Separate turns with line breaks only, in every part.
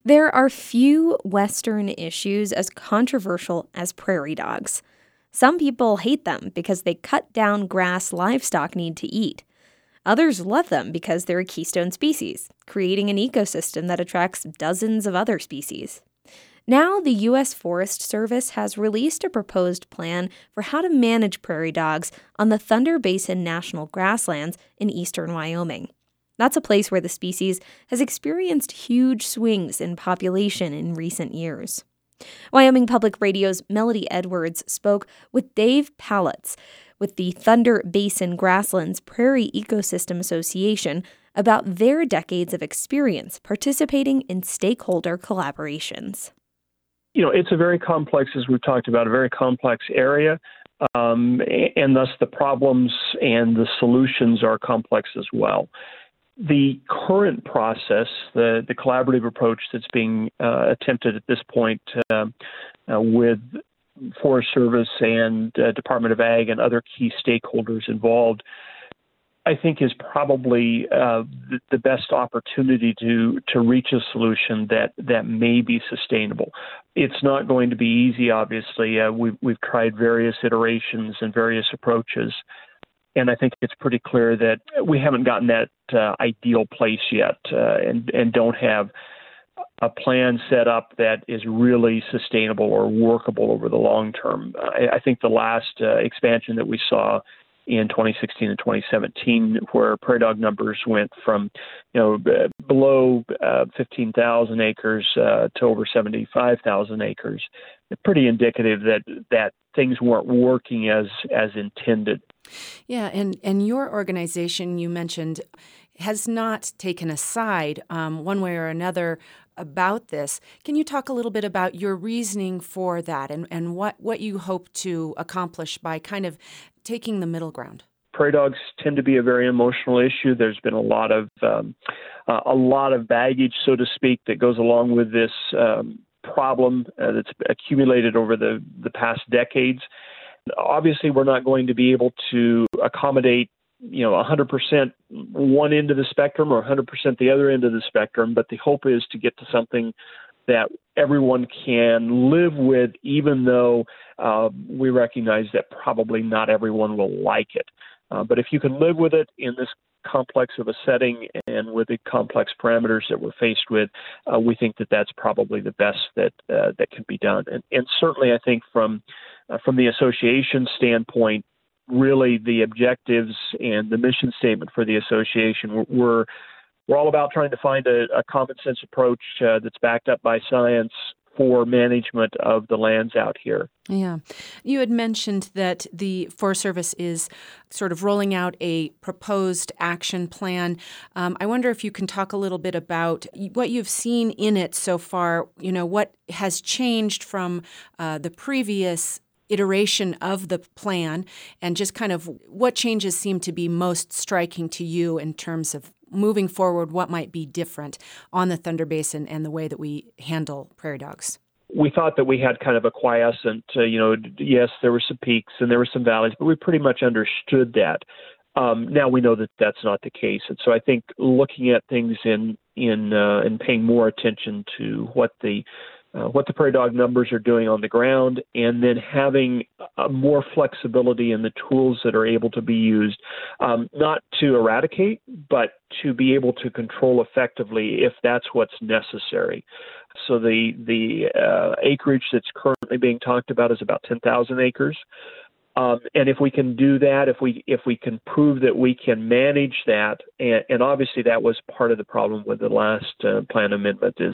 There are few Western issues as controversial as prairie dogs. Some people hate them because they cut down grass livestock need to eat. Others love them because they're a keystone species, creating an ecosystem that attracts dozens of other species. Now, the U.S. Forest Service has released a proposed plan for how to manage prairie dogs on the Thunder Basin National Grasslands in eastern Wyoming. That's a place where the species has experienced huge swings in population in recent years. Wyoming Public Radio's Melody Edwards spoke with Dave Palitz with the Thunder Basin Grasslands Prairie Ecosystem Association about their decades of experience participating in stakeholder collaborations.
It's a very complex, as we've talked about, a very complex area, and thus the problems and the solutions are complex as well. The current process, the collaborative approach that's being attempted at this point with Forest Service and Department of Ag and other key stakeholders involved, I think is probably the best opportunity to reach a solution that may be sustainable. It's not going to be easy, obviously. We've tried various iterations and various approaches, and I think it's pretty clear that we haven't gotten that ideal place yet and don't have a plan set up that is really sustainable or workable over the long term. I think the last expansion that we saw in 2016 and 2017, where prairie dog numbers went from, below 15,000 acres to over 75,000 acres, pretty indicative that things weren't working as intended.
Yeah, and your organization, you mentioned, has not taken a side one way or another about this. Can you talk a little bit about your reasoning for that and what you hope to accomplish by kind of taking the middle ground?
Prairie dogs tend to be a very emotional issue. There's been a lot of baggage, so to speak, that goes along with this problem that's accumulated over the past decades. Obviously, we're not going to be able to accommodate 100% one end of the spectrum or 100% the other end of the spectrum, but the hope is to get to something that everyone can live with, even though we recognize that probably not everyone will like it. But if you can live with it in this complex of a setting and with the complex parameters that we're faced with, we think that that's probably the best that can be done. And certainly, I think from the association standpoint, really the objectives and the mission statement for the association, we're all about trying to find a common sense approach that's backed up by science for management of the lands out here.
Yeah. You had mentioned that the Forest Service is sort of rolling out a proposed action plan. I wonder if you can talk a little bit about what you've seen in it so far, what has changed from the previous iteration of the plan, and just kind of what changes seem to be most striking to you in terms of moving forward, what might be different on the Thunder Basin and the way that we handle prairie dogs.
We thought that we had kind of a quiescent, yes, there were some peaks and there were some valleys, but we pretty much understood that. Now we know that that's not the case. And so I think looking at things in paying more attention to what the prairie dog numbers are doing on the ground, and then having more flexibility in the tools that are able to be used, not to eradicate, but to be able to control effectively if that's what's necessary. So the acreage that's currently being talked about is about 10,000 acres. And if we can do that, if we can prove that we can manage that, and obviously that was part of the problem with the last plan amendment, is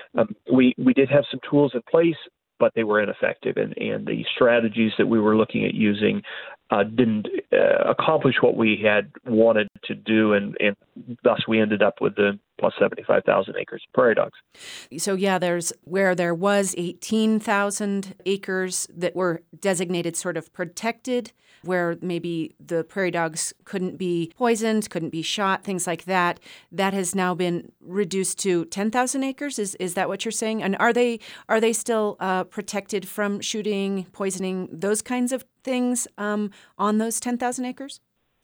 we did have some tools in place, but they were ineffective, and the strategies that we were looking at using didn't accomplish what we had wanted to do, and thus we ended up with the plus 75,000 acres of prairie dogs.
So there's where there was 18,000 acres that were designated sort of protected, where maybe the prairie dogs couldn't be poisoned, couldn't be shot, things like that. That has now been reduced to 10,000 acres. Is that what you're saying? And are they still protected from shooting, poisoning, those kinds of things on those 10,000 acres?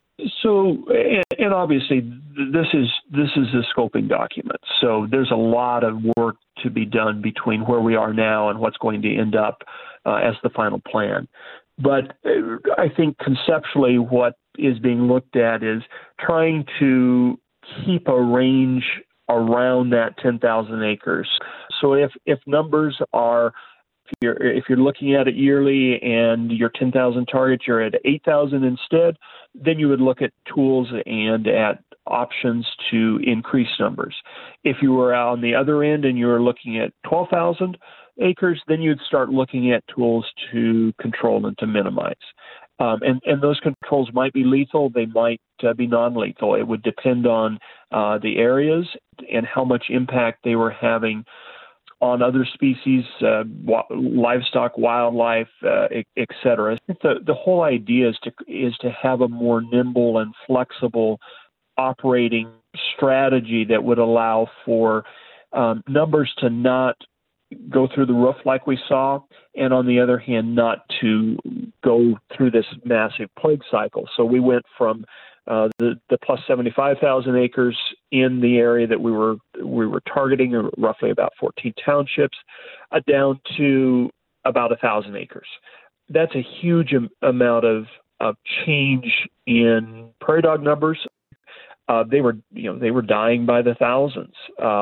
So, and obviously, this is a scoping document. So there's a lot of work to be done between where we are now and what's going to end up as the final plan. But I think conceptually what is being looked at is trying to keep a range around that 10,000 acres. So if numbers are, if you're looking at it yearly and your 10,000 target, you're at 8,000 instead, then you would look at tools and at options to increase numbers. If you were on the other end and you were looking at 12,000 acres, then you'd start looking at tools to control and to minimize. And those controls might be lethal. They might be non-lethal. It would depend on the areas and how much impact they were having on other species, livestock, wildlife, et cetera. The whole idea is to have a more nimble and flexible operating strategy that would allow for numbers to not go through the roof like we saw, and on the other hand, not to go through this massive plague cycle. So we went from the plus 75,000 acres in the area that we were targeting, roughly about 14 townships, down to about 1,000 acres. That's a huge amount of change in prairie dog numbers. They were dying by the thousands.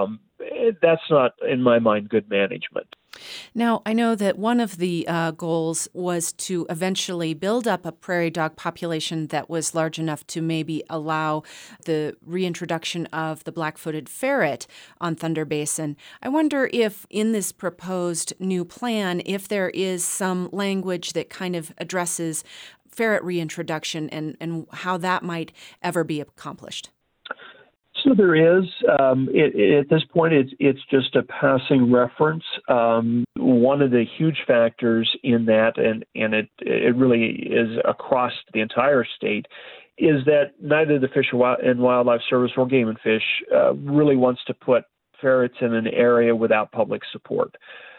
That's not, in my mind, good management.
Now, I know that one of the goals was to eventually build up a prairie dog population that was large enough to maybe allow the reintroduction of the black-footed ferret on Thunder Basin. I wonder if in this proposed new plan, if there is some language that kind of addresses ferret reintroduction and how that might ever be accomplished.
So there is. At this point, it's just a passing reference. One of the huge factors in that, and it really is across the entire state, is that neither the Fish and Wildlife Service or Game and Fish really wants to put ferrets in an area without public support.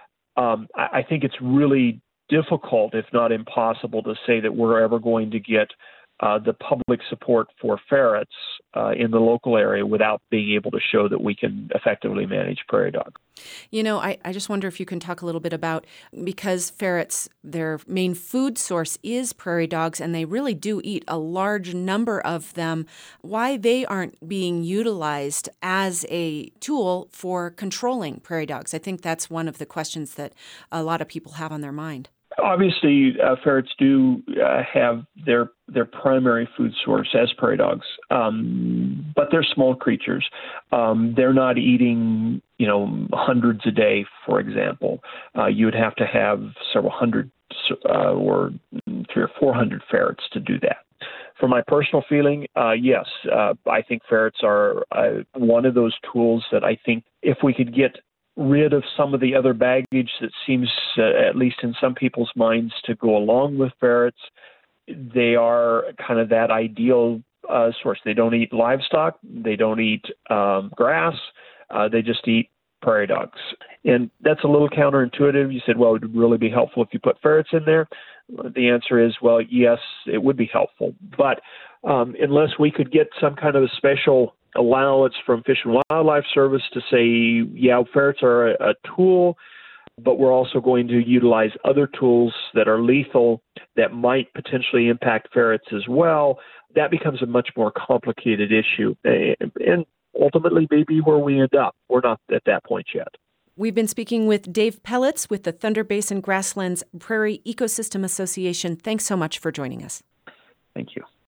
I think it's really difficult, if not impossible, to say that we're ever going to get the public support for ferrets in the local area without being able to show that we can effectively manage prairie dog.
You know, I just wonder if you can talk a little bit about, because ferrets, their main food source is prairie dogs, and they really do eat a large number of them, why they aren't being utilized as a tool for controlling prairie dogs. I think that's one of the questions that a lot of people have on their mind.
Obviously, ferrets do have their primary food source as prairie dogs, but they're small creatures. They're not eating, hundreds a day, for example. You would have to have several hundred or 300 or 400 ferrets to do that. For my personal feeling, yes, I think ferrets are one of those tools that I think if we could get rid of some of the other baggage that seems, at least in some people's minds, to go along with ferrets, they are kind of that ideal source. They don't eat livestock. They don't eat grass. They just eat prairie dogs. And that's a little counterintuitive. You said, well, it would really be helpful if you put ferrets in there. The answer is, well, yes, it would be helpful. But unless we could get some kind of a special allowance from Fish and Wildlife Service to say, yeah, ferrets are a tool, but we're also going to utilize other tools that are lethal that might potentially impact ferrets as well, that becomes a much more complicated issue. And ultimately, maybe where we end up. We're not at that point yet.
We've been speaking with Dave Pellitz with the Thunder Basin Grasslands Prairie Ecosystem Association. Thanks so much for joining us.
Thank you.